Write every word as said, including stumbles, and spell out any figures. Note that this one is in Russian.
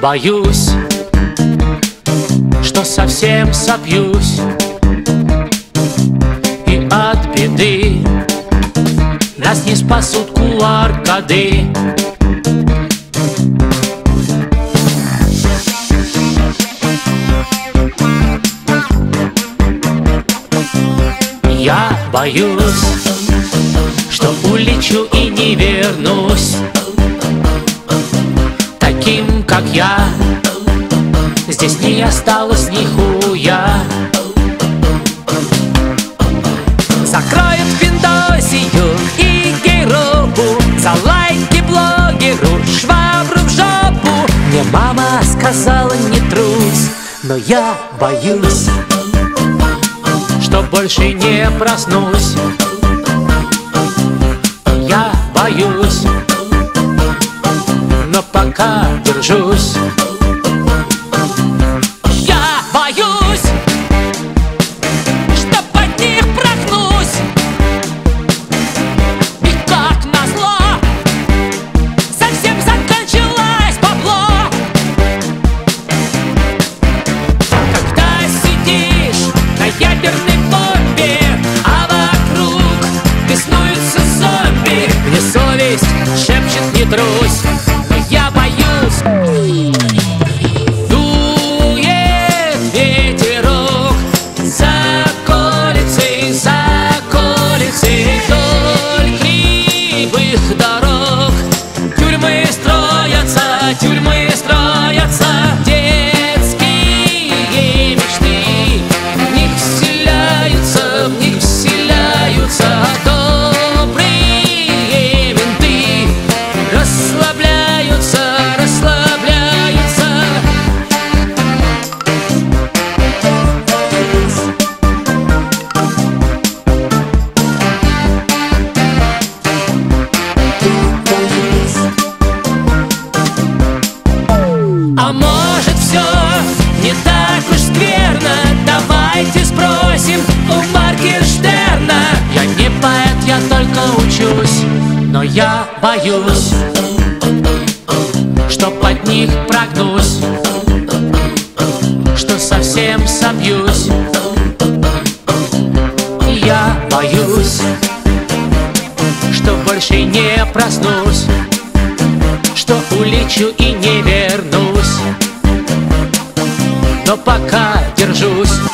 боюсь, что совсем сопьюсь, и от беды нас не спасут ку ар-коды. Я боюсь, что улечу и не вернусь таким, как я. Здесь не осталось нихуя. Закроют Финдосию и Гейропу, за лайки блогеру швабру в жопу. Мне мама сказала не трусь, но я боюсь, что больше не проснусь. Я боюсь, но пока держусь. Я боюсь, что под них прогнусь, и как назло совсем закончилось бабло. Когда сидишь на ядерной бомбе, а вокруг беснуются зомби, мне совесть шепчет не трусь, но я боюсь. Дует ветерок за околицей, за околицей, вдоль кривых дорог. Тюрьмы строятся, тюрьмы строятся, детские мечты в них вселяются, в них вселяются добрые менты. Расслабляются, расслабляются. А может, все не так уж скверно? Давайте спросим у Моргенштерна. Я не поэт, я только учусь, но я боюсь, что под них прогнусь, что совсем собьюсь. Я боюсь, что больше не проснусь, что улечу и не вернусь, но пока держусь.